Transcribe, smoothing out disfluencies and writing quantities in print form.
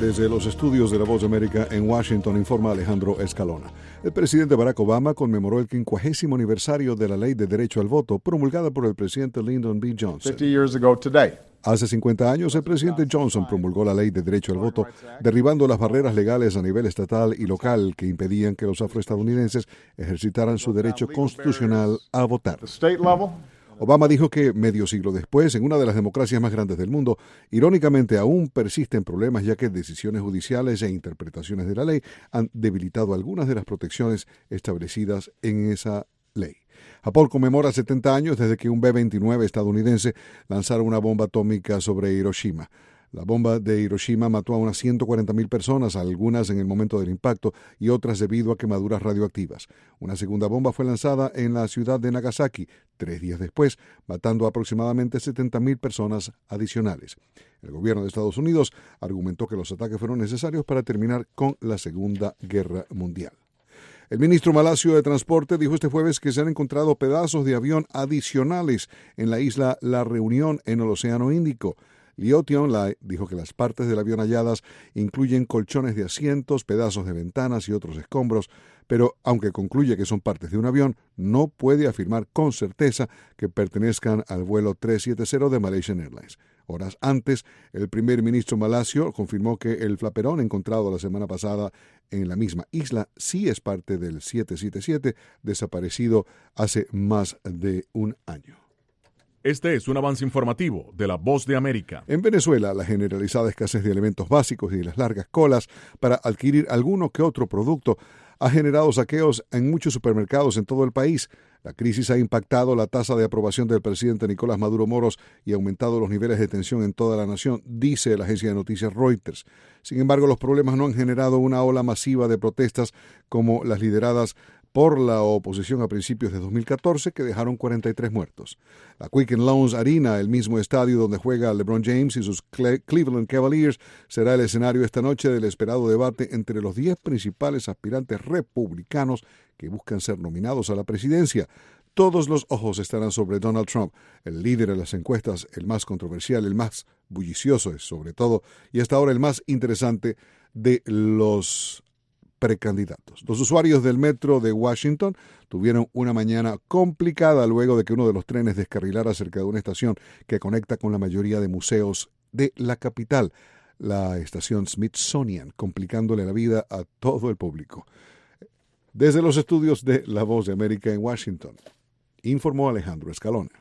Desde los estudios de La Voz de América en Washington informa Alejandro Escalona. El presidente Barack Obama conmemoró el 50º aniversario de la Ley de Derecho al Voto, promulgada por el presidente Lyndon B. Johnson. 50 years ago today. Hace 50 años, el presidente Johnson promulgó la Ley de Derecho al Voto, derribando las barreras legales a nivel estatal y local que impedían que los afroestadounidenses ejercitaran su derecho constitucional a votar. Obama dijo que medio siglo después, en una de las democracias más grandes del mundo, irónicamente aún persisten problemas ya que decisiones judiciales e interpretaciones de la ley han debilitado algunas de las protecciones establecidas en esa ley. Japón conmemora 70 años desde que un B-29 estadounidense lanzara una bomba atómica sobre Hiroshima. La bomba de Hiroshima mató a unas 140.000 personas, algunas en el momento del impacto y otras debido a quemaduras radioactivas. Una segunda bomba fue lanzada en la ciudad de Nagasaki 3 días después, matando a aproximadamente 70.000 personas adicionales. El gobierno de Estados Unidos argumentó que los ataques fueron necesarios para terminar con la Segunda Guerra Mundial. El ministro malasio de Transporte dijo este jueves que se han encontrado pedazos de avión adicionales en la isla La Reunión en el Océano Índico. Leo Tionlai dijo que las partes del avión halladas incluyen colchones de asientos, pedazos de ventanas y otros escombros, pero aunque concluye que son partes de un avión, no puede afirmar con certeza que pertenezcan al vuelo 370 de Malaysian Airlines. Horas antes, el primer ministro malasio confirmó que el flaperón encontrado la semana pasada en la misma isla sí es parte del 777 desaparecido hace más de un año. Este es un avance informativo de La Voz de América. En Venezuela, la generalizada escasez de elementos básicos y las largas colas para adquirir alguno que otro producto ha generado saqueos en muchos supermercados en todo el país. La crisis ha impactado la tasa de aprobación del presidente Nicolás Maduro Moros y ha aumentado los niveles de tensión en toda la nación, dice la agencia de noticias Reuters. Sin embargo, los problemas no han generado una ola masiva de protestas como las lideradas por la oposición a principios de 2014, que dejaron 43 muertos. La Quicken Loans Arena, el mismo estadio donde juega LeBron James y sus Cleveland Cavaliers, será el escenario esta noche del esperado debate entre los 10 principales aspirantes republicanos que buscan ser nominados a la presidencia. Todos los ojos estarán sobre Donald Trump, el líder de las encuestas, el más controversial, el más bullicioso, sobre todo, y hasta ahora el más interesante de los precandidatos. Los usuarios del metro de Washington tuvieron una mañana complicada luego de que uno de los trenes descarrilara cerca de una estación que conecta con la mayoría de museos de la capital, la estación Smithsonian, complicándole la vida a todo el público. Desde los estudios de La Voz de América en Washington, informó Alejandro Escalona.